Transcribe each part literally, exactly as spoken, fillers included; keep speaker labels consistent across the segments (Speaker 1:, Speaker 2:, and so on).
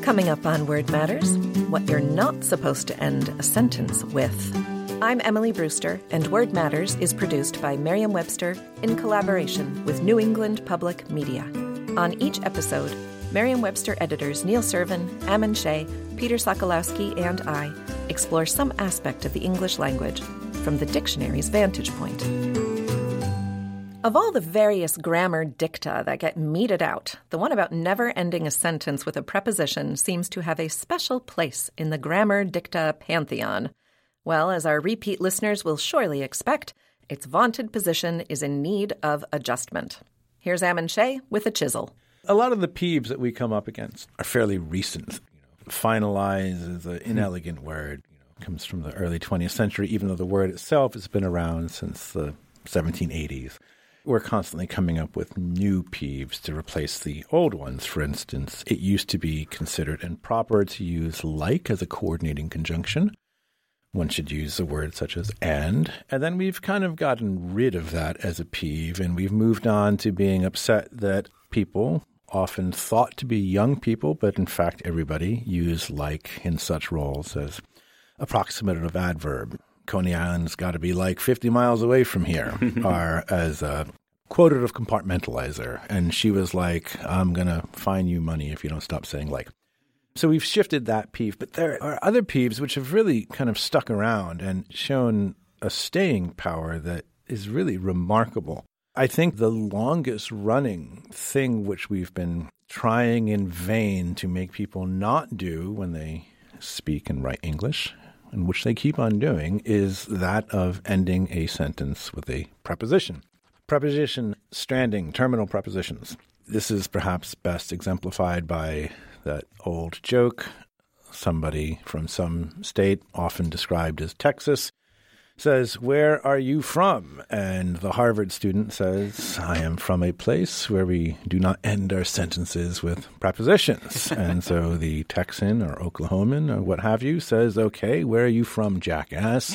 Speaker 1: Coming up on Word Matters, what you're not supposed to end a sentence with. I'm Emily Brewster, and Word Matters is produced by Merriam-Webster in collaboration with New England Public Media. On each episode, Merriam-Webster editors Neil Servin, Ammon Shea, Peter Sokolowski, and I explore some aspect of the English language from the dictionary's vantage point. Of all the various grammar dicta that get meted out, the one about never ending a sentence with a preposition seems to have a special place in the grammar dicta pantheon. Well, as our repeat listeners will surely expect, its vaunted position is in need of adjustment. Here's Ammon Shea with a chisel.
Speaker 2: A lot of the peeves that we come up against are fairly recent. You know, finalize is an inelegant word. You know, it comes from the early twentieth century, even though the word itself has been around since the seventeen eighties. We're constantly coming up with new peeves to replace the old ones. For instance, it used to be considered improper to use like as a coordinating conjunction. One should use a word such as and. And then we've kind of gotten rid of that as a peeve, and we've moved on to being upset that people, often thought to be young people, but in fact everybody, use like in such roles as approximative adverb. Coney Island's got to be like fifty miles away from here, or as a quotative compartmentalizer. And she was like, I'm going to fine you money if you don't stop saying like. So we've shifted that peeve. But there are other peeves which have really kind of stuck around and shown a staying power that is really remarkable. I think the longest running thing which we've been trying in vain to make people not do when they speak and write English, and which they keep on doing, is that of ending a sentence with a preposition. Preposition stranding, terminal prepositions. This is perhaps best exemplified by that old joke. Somebody from some state, often described as Texas, says, "Where are you from?" And the Harvard student says, "I am from a place where we do not end our sentences with prepositions." And so the Texan or Oklahoman or what have you says, "Okay, where are you from, jackass?"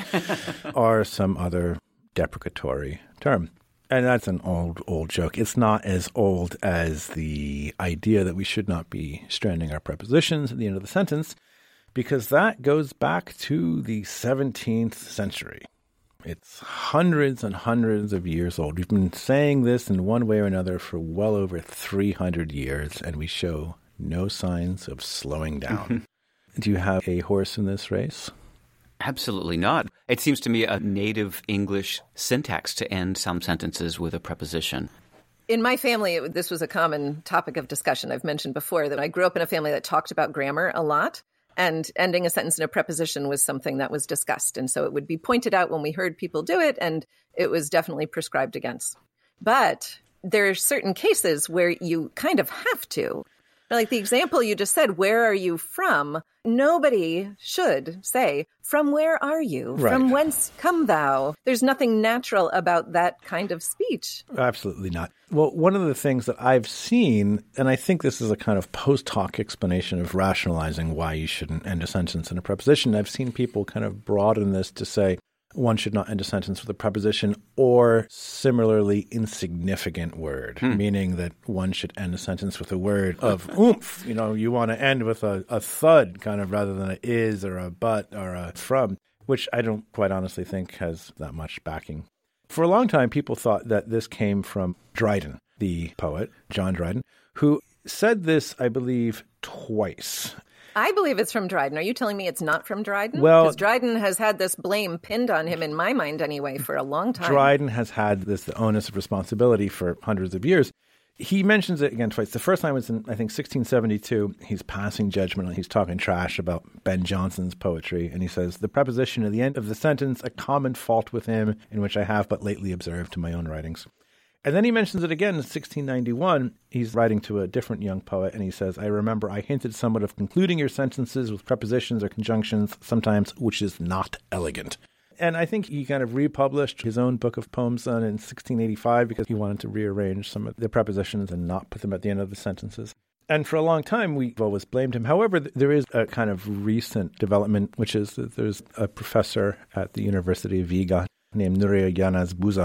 Speaker 2: or some other deprecatory term. And that's an old, old joke. It's not as old as the idea that we should not be stranding our prepositions at the end of the sentence, because that goes back to the seventeenth century. It's hundreds and hundreds of years old. We've been saying this in one way or another for well over three hundred years, and we show no signs of slowing down. Do you have a horse in this race?
Speaker 3: Absolutely not. It seems to me a native English syntax to end some sentences with a preposition.
Speaker 1: In my family, it, this was a common topic of discussion. I've mentioned before that I grew up in a family that talked about grammar a lot. And ending a sentence in a preposition was something that was discussed. And so it would be pointed out when we heard people do it, and it was definitely prescribed against. But there are certain cases where you kind of have to. Like the example you just said, "Where are you from?" Nobody should say, "From where are you?
Speaker 2: Right.
Speaker 1: From whence come thou?" There's nothing natural about that kind of speech.
Speaker 2: Absolutely not. Well, one of the things that I've seen, and I think this is a kind of post hoc explanation of rationalizing why you shouldn't end a sentence in a preposition. I've seen people kind of broaden this to say one should not end a sentence with a preposition or similarly insignificant word, hmm. meaning that one should end a sentence with a word of oomph. You know, you want to end with a, a thud kind of rather than a is or a but or a from, which I don't quite honestly think has that much backing. For a long time, people thought that this came from Dryden, the poet, John Dryden, who said this, I believe, twice.
Speaker 1: I believe it's from Dryden. Are you telling me it's not from Dryden?
Speaker 2: Well,
Speaker 1: because Dryden has had this blame pinned on him, in my mind anyway, for a long time.
Speaker 2: Dryden has had this the onus of responsibility for hundreds of years. He mentions it again twice. The first time was in, I think, sixteen seventy-two. He's passing judgment, and he's talking trash about Ben Jonson's poetry. And he says, "The preposition at the end of the sentence, a common fault with him, in which I have but lately observed to my own writings." And then he mentions it again in sixteen ninety-one. He's writing to a different young poet, and he says, "I remember I hinted somewhat of concluding your sentences with prepositions or conjunctions, sometimes which is not elegant." And I think he kind of republished his own book of poems done in sixteen eighty-five because he wanted to rearrange some of the prepositions and not put them at the end of the sentences. And for a long time, we've always blamed him. However, there is a kind of recent development, which is that there's a professor at the University of Viga named Nuria Yanaz Buza,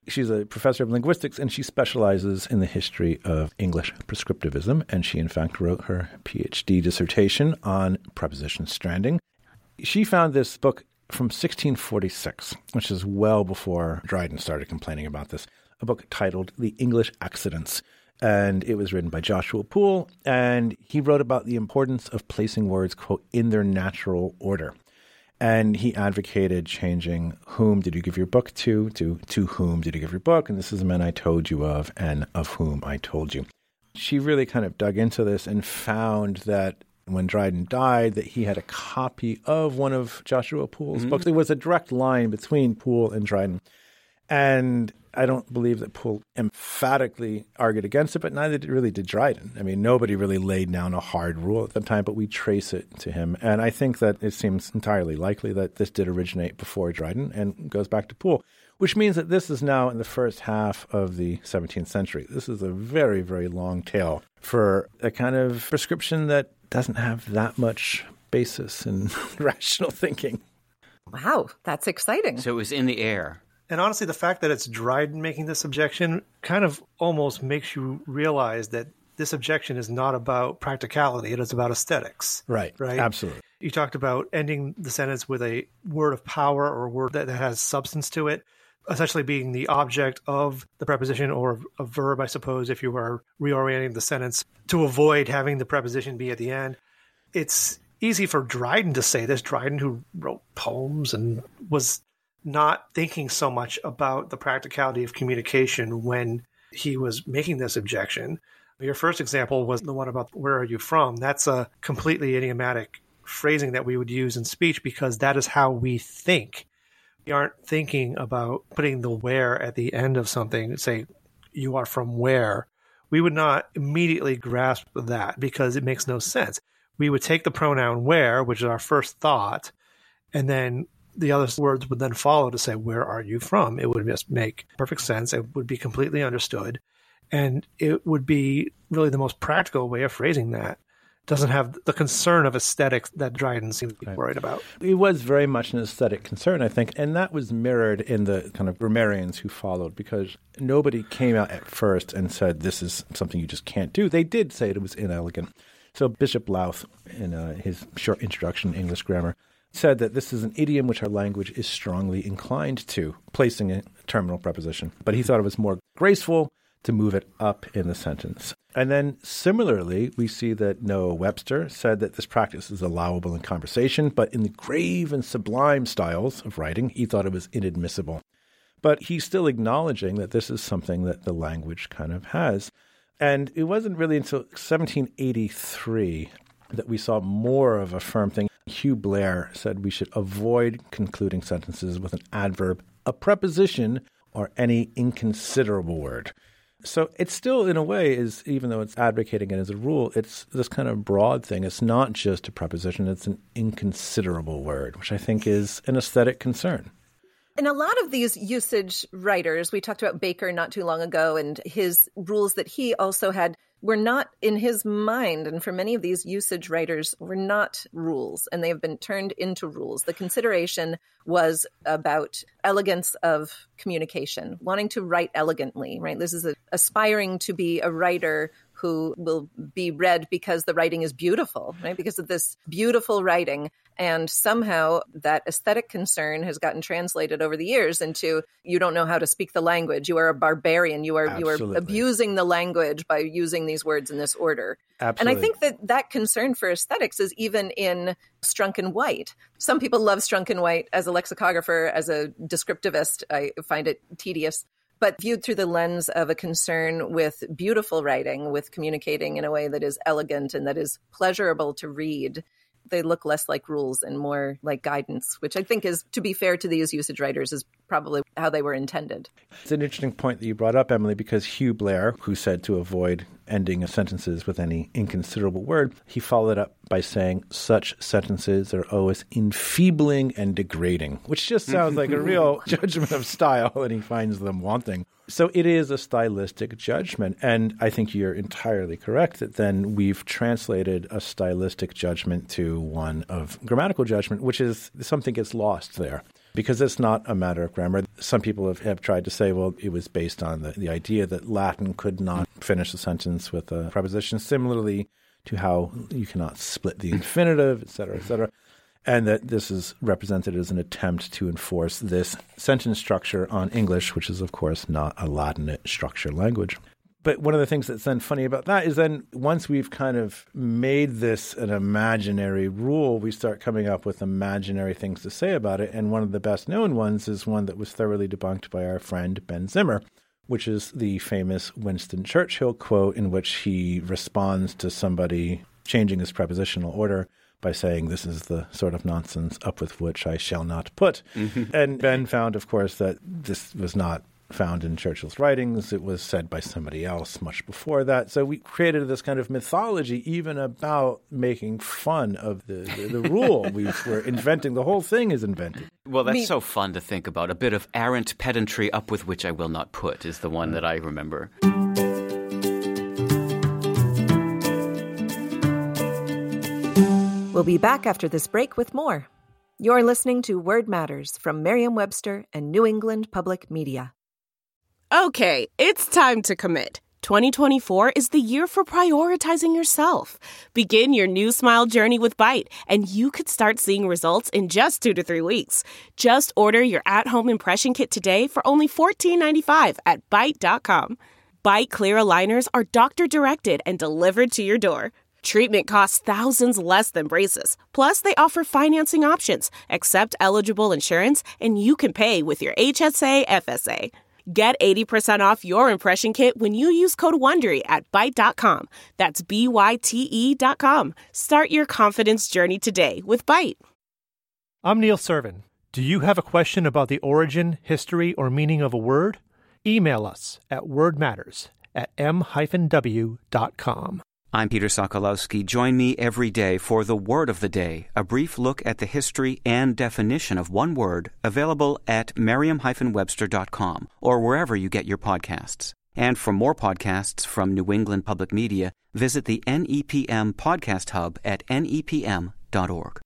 Speaker 2: She's a professor of linguistics, and she specializes in the history of English prescriptivism. And she, in fact, wrote her PhD dissertation on preposition stranding. She found this book from sixteen forty-six, which is well before Dryden started complaining about this, a book titled The English Accidents. And it was written by Joshua Poole, and he wrote about the importance of placing words, quote, in their natural order. And he advocated changing whom did you give your book to, to to whom did you give your book, and this is the man I told you of, and of whom I told you. She really kind of dug into this and found that when Dryden died, that he had a copy of one of Joshua Poole's mm-hmm. books. There was a direct line between Poole and Dryden. And I don't believe that Poole emphatically argued against it, but neither did, really did Dryden. I mean, nobody really laid down a hard rule at the time, but we trace it to him. And I think that it seems entirely likely that this did originate before Dryden and goes back to Poole, which means that this is now in the first half of the seventeenth century. This is a very, very long tale for a kind of prescription that doesn't have that much basis in rational thinking.
Speaker 1: Wow, that's exciting.
Speaker 3: So it was in the air.
Speaker 4: And honestly, the fact that it's Dryden making this objection kind of almost makes you realize that this objection is not about practicality. It is about aesthetics.
Speaker 2: Right.
Speaker 4: Right.
Speaker 2: Absolutely.
Speaker 4: You talked about ending the sentence with a word of power or a word that has substance to it, essentially being the object of the preposition or a verb, I suppose, if you were reorienting the sentence to avoid having the preposition be at the end. It's easy for Dryden to say this. Dryden, who wrote poems and was not thinking so much about the practicality of communication when he was making this objection. Your first example was the one about where are you from? That's a completely idiomatic phrasing that we would use in speech because that is how we think. We aren't thinking about putting the where at the end of something, say, you are from where. We would not immediately grasp that because it makes no sense. We would take the pronoun where, which is our first thought, and then the other words would then follow to say, where are you from? It would just make perfect sense. It would be completely understood. And it would be really the most practical way of phrasing that. It doesn't have the concern of aesthetics that Dryden seems to be worried about.
Speaker 2: It was very much an aesthetic concern, I think. And that was mirrored in the kind of grammarians who followed, because nobody came out at first and said, this is something you just can't do. They did say it was inelegant. So Bishop Lowth, in uh, his short introduction to English grammar, said that this is an idiom which our language is strongly inclined to, placing a terminal preposition. But he thought it was more graceful to move it up in the sentence. And then similarly, we see that Noah Webster said that this practice is allowable in conversation, but in the grave and sublime styles of writing, he thought it was inadmissible. But he's still acknowledging that this is something that the language kind of has. And it wasn't really until seventeen eighty-three that we saw more of a firm thing. Hugh Blair said we should avoid concluding sentences with an adverb, a preposition, or any inconsiderable word. So it still, in a way, is, even though it's advocating it as a rule, it's this kind of broad thing. It's not just a preposition, it's an inconsiderable word, which I think is an aesthetic concern.
Speaker 1: In a lot of these usage writers, we talked about Baker not too long ago, and his rules that he also had were not in his mind. And for many of these usage writers were not rules, and they have been turned into rules. The consideration was about elegance of communication, wanting to write elegantly, right? This is a, aspiring to be a writer who will be read because the writing is beautiful, right? Because of this beautiful writing. And somehow that aesthetic concern has gotten translated over the years into, you don't know how to speak the language. You are a barbarian. You are Absolutely. you are abusing the language by using these words in this order.
Speaker 2: Absolutely.
Speaker 1: And I think that that concern for aesthetics is even in Strunk and White. Some people love Strunk and White as a lexicographer, as a descriptivist. I find it tedious. But viewed through the lens of a concern with beautiful writing, with communicating in a way that is elegant and that is pleasurable to read, they look less like rules and more like guidance, which I think is, to be fair to these usage writers, is probably how they were intended.
Speaker 2: It's an interesting point that you brought up, Emily, because Hugh Blair, who said to avoid ending sentences with any inconsiderable word, he followed up by saying such sentences are always enfeebling and degrading, which just sounds like a real judgment of style, and he finds them wanting. So it is a stylistic judgment, and I think you're entirely correct that then we've translated a stylistic judgment to one of grammatical judgment, which is something gets lost there. because it's not a matter of grammar. Some people have, have tried to say, well, it was based on the, the idea that Latin could not finish a sentence with a preposition, similarly to how you cannot split the infinitive, et cetera, et cetera. And that this is represented as an attempt to enforce this sentence structure on English, which is, of course, not a Latinate structure language. But one of the things that's then funny about that is then once we've kind of made this an imaginary rule, we start coming up with imaginary things to say about it. And one of the best known ones is one that was thoroughly debunked by our friend Ben Zimmer, which is the famous Winston Churchill quote in which he responds to somebody changing his prepositional order by saying, this is the sort of nonsense up with which I shall not put. Mm-hmm. And Ben found, of course, that this was not found in Churchill's writings. It was said by somebody else much before that. So we created this kind of mythology even about making fun of the, the, the rule. We were inventing, the whole thing is invented.
Speaker 3: Well, that's
Speaker 1: Me-
Speaker 3: so fun to think about. A bit of arrant pedantry up with which I will not put is the one that I remember.
Speaker 1: We'll be back after this break with more. You're listening to Word Matters from Merriam-Webster and New England Public Media.
Speaker 5: Okay, it's time to commit. twenty twenty-four is the year for prioritizing yourself. Begin your new smile journey with Byte, and you could start seeing results in just two to three weeks. Just order your at-home impression kit today for only fourteen ninety-five at Byte dot com. Byte Clear aligners are doctor-directed and delivered to your door. Treatment costs thousands less than braces. Plus, they offer financing options, accept eligible insurance, and you can pay with your H S A F S A. Get eighty percent off your impression kit when you use code WONDERY at Byte dot com. That's B Y T E dot com. Start your confidence journey today with Byte.
Speaker 4: I'm Neil Servin. Do you have a question about the origin, history, or meaning of a word? Email us at wordmatters at m dash w dot com.
Speaker 3: I'm Peter Sokolowski. Join me every day for The Word of the Day, a brief look at the history and definition of one word, available at merriam dash webster dot com or wherever you get your podcasts. And for more podcasts from New England Public Media, visit the N E P M Podcast Hub at N E P M dot org.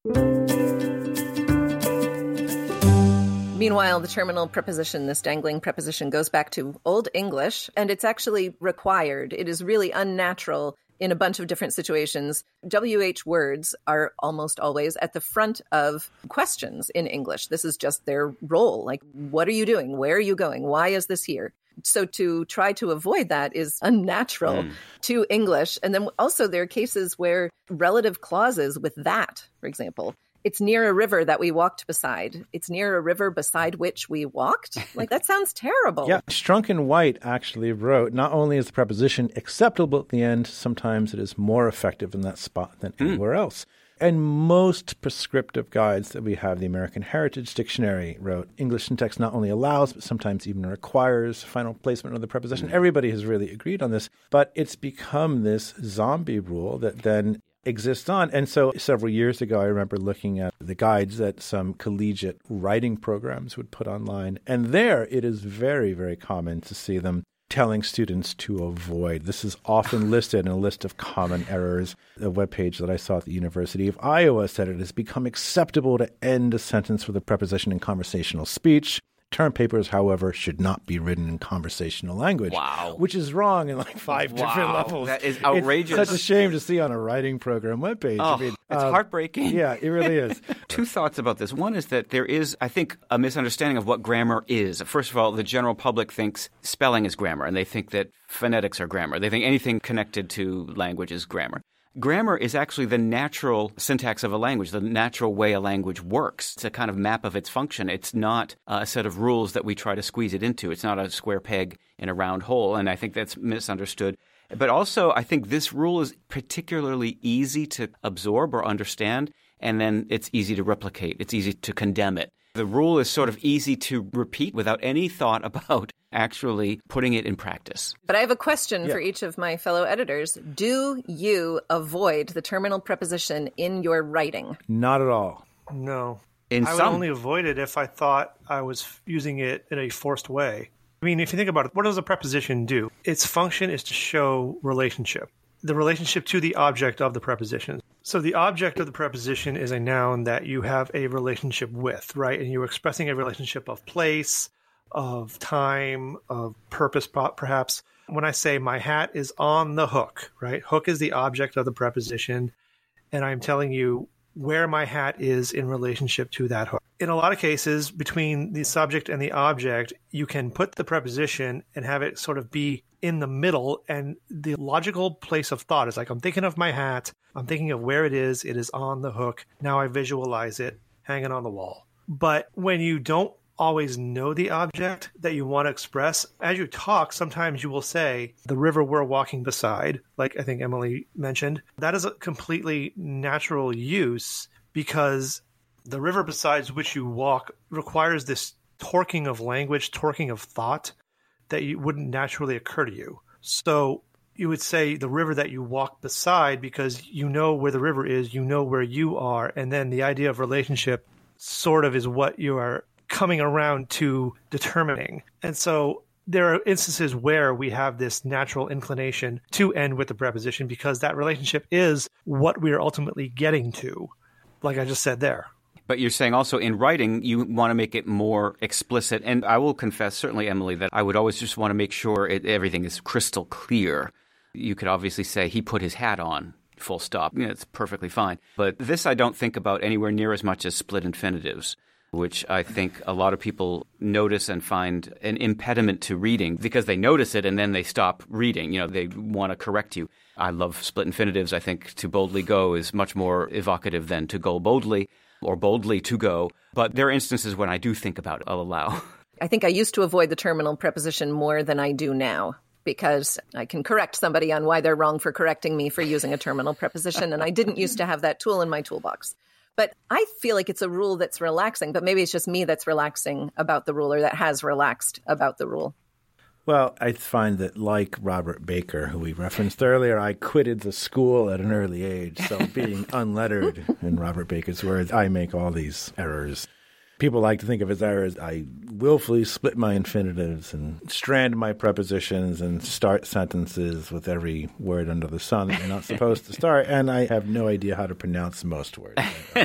Speaker 1: Meanwhile, the terminal preposition, this dangling preposition, goes back to Old English, and it's actually required. It is really unnatural in a bunch of different situations. W H words are almost always at the front of questions in English. This is just their role. Like, what are you doing? Where are you going? Why is this here? So to try to avoid that is unnatural mm. to English. And then also there are cases where relative clauses with that, for example, it's near a river that we walked beside. It's near a river beside which we walked. Like, that sounds terrible.
Speaker 2: Yeah. Strunk and White actually wrote, not only is the preposition acceptable at the end, sometimes it is more effective in that spot than mm. anywhere else. And most prescriptive guides that we have, the American Heritage Dictionary wrote, English syntax not only allows, but sometimes even requires final placement of the preposition. Mm. Everybody has really agreed on this. But it's become this zombie rule that then exists on. And so several years ago, I remember looking at the guides that some collegiate writing programs would put online. And there it is very, very common to see them telling students to avoid. This is often listed in a list of common errors. The webpage that I saw at the University of Iowa said it has become acceptable to end a sentence with a preposition in conversational speech. Term papers, however, should not be written in conversational language.
Speaker 3: Wow.
Speaker 2: Which is wrong in like five
Speaker 3: wow.
Speaker 2: different levels.
Speaker 3: That is outrageous.
Speaker 2: It's such a shame to see on a writing program webpage.
Speaker 3: Oh,
Speaker 2: I mean,
Speaker 3: it's
Speaker 2: uh,
Speaker 3: heartbreaking.
Speaker 2: Yeah, it really is.
Speaker 3: Two thoughts about this. One is that there is, I think, a misunderstanding of what grammar is. First of all, the general public thinks spelling is grammar, and they think that phonetics are grammar. They think anything connected to language is grammar. Grammar is actually the natural syntax of a language, the natural way a language works. It's a kind of map of its function. It's not a set of rules that we try to squeeze it into. It's not a square peg in a round hole, and I think that's misunderstood. But also, I think this rule is particularly easy to absorb or understand, and then it's easy to replicate. It's easy to condemn it. The rule is sort of easy to repeat without any thought about actually putting it in practice.
Speaker 1: But I have a question
Speaker 2: yeah.
Speaker 1: for each of my fellow editors. Do you avoid the terminal preposition in your writing?
Speaker 2: Not at all.
Speaker 4: No.
Speaker 3: In
Speaker 4: I
Speaker 3: some...
Speaker 4: would only avoid it if I thought I was using it in a forced way. I mean, if you think about it, what does a preposition do? Its function is to show relationship. the relationship to the object of the preposition. So the object of the preposition is a noun that you have a relationship with, right? And you're expressing a relationship of place, of time, of purpose, perhaps. When I say my hat is on the hook, right? Hook is the object of the preposition, and I'm telling you where my hat is in relationship to that hook. In a lot of cases, between the subject and the object, you can put the preposition and have it sort of be in the middle, and the logical place of thought is like, I'm thinking of my hat, I'm thinking of where it is, it is on the hook, now I visualize it hanging on the wall. But when you don't always know the object that you want to express, as you talk, sometimes you will say, the river we're walking beside, like I think Emily mentioned. That is a completely natural use because the river beside which you walk requires this torquing of language, torquing of thought that you wouldn't naturally occur to you. So you would say the river that you walk beside because you know where the river is, you know where you are, and then the idea of relationship sort of is what you are coming around to determining. And so there are instances where we have this natural inclination to end with the preposition because that relationship is what we are ultimately getting to, like I just said there.
Speaker 3: But you're saying also in writing, you want to make it more explicit. And I will confess, certainly, Emily, that I would always just want to make sure it, everything is crystal clear. You could obviously say he put his hat on, full stop. You know, it's perfectly fine. But this I don't think about anywhere near as much as split infinitives, which I think a lot of people notice and find an impediment to reading because they notice it and then they stop reading. You know, they want to correct you. I love split infinitives. I think to boldly go is much more evocative than to go boldly or boldly to go. But there are instances when I do think about it, I'll allow.
Speaker 1: I think I used to avoid the terminal preposition more than I do now because I can correct somebody on why they're wrong for correcting me for using a terminal preposition. And I didn't used to have that tool in my toolbox. But I feel like it's a rule that's relaxing, but maybe it's just me that's relaxing about the rule or that has relaxed about the rule.
Speaker 2: Well, I find that like Robert Baker, who we referenced earlier, I quitted the school at an early age. So being unlettered, in Robert Baker's words, I make all these errors. People like to think of as errors. I willfully split my infinitives and strand my prepositions and start sentences with every word under the sun that you're not supposed to start. And I have no idea how to pronounce most words.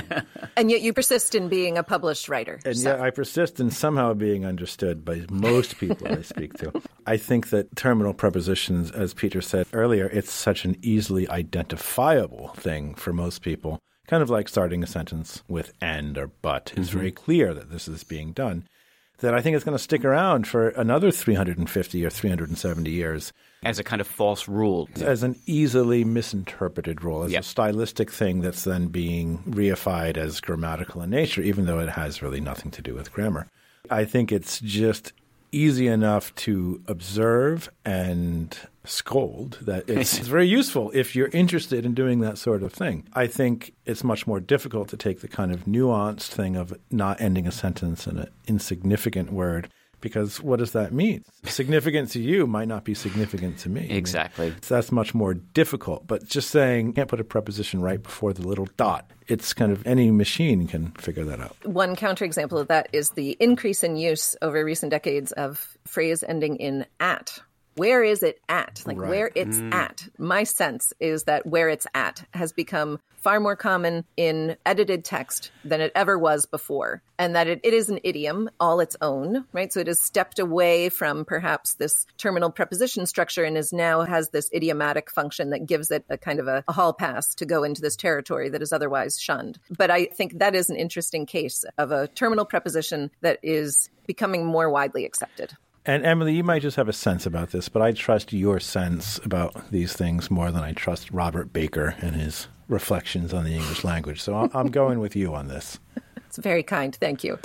Speaker 1: And yet you persist in being a published writer.
Speaker 2: And
Speaker 1: so.
Speaker 2: yet I persist in somehow being understood by most people I speak to. I think that terminal prepositions, as Peter said earlier, it's such an easily identifiable thing for most people. Kind of like starting a sentence with and or but. It's mm-hmm. very clear that this is being done, that I think it's going to stick around for another three hundred fifty or three hundred seventy years.
Speaker 3: As a kind of false rule.
Speaker 2: As an easily misinterpreted rule, as
Speaker 3: yep.
Speaker 2: a stylistic thing that's then being reified as grammatical in nature, even though it has really nothing to do with grammar. I think it's just easy enough to observe and scold that it's very useful if you're interested in doing that sort of thing. I think it's much more difficult to take the kind of nuanced thing of not ending a sentence in an insignificant word, because what does that mean? Significant to you might not be significant to me.
Speaker 3: Exactly.
Speaker 2: So that's much more difficult. But just saying, can't put a preposition right before the little dot. It's kind of any machine can figure that out.
Speaker 1: One counterexample of that is the increase in use over recent decades of phrase ending in at. Where is it at? Like right. where it's mm. at. My sense is that where it's at has become far more common in edited text than it ever was before. And that it, it is an idiom all its own, right? So it has stepped away from perhaps this terminal preposition structure and is now has this idiomatic function that gives it a kind of a, a hall pass to go into this territory that is otherwise shunned. But I think that is an interesting case of a terminal preposition that is becoming more widely accepted.
Speaker 2: And Emily, you might just have a sense about this, but I trust your sense about these things more than I trust Robert Baker and his reflections on the English language. So I'm going with you on this.
Speaker 1: It's very kind. Thank you.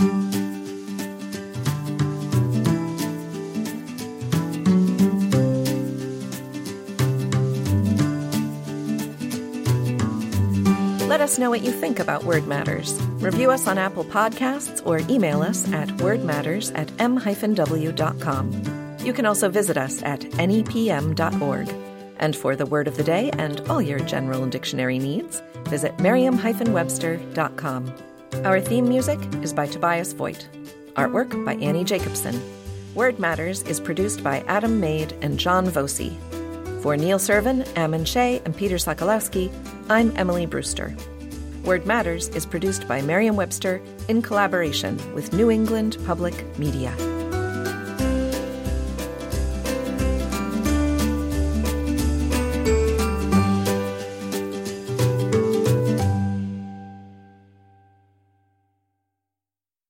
Speaker 1: Let us know what you think about Word Matters. Review us on Apple Podcasts or email us at wordmatters at m dash w dot com. You can also visit us at n e p m dot org. And for the word of the day and all your general dictionary needs, visit merriam dash webster dot com. Our theme music is by Tobias Voigt. Artwork by Annie Jacobson. Word Matters is produced by Adam Maid and John Voci. For Neil Servin, Ammon Shea, and Peter Sokolowski, I'm Emily Brewster. Word Matters is produced by Merriam-Webster in collaboration with New England Public Media.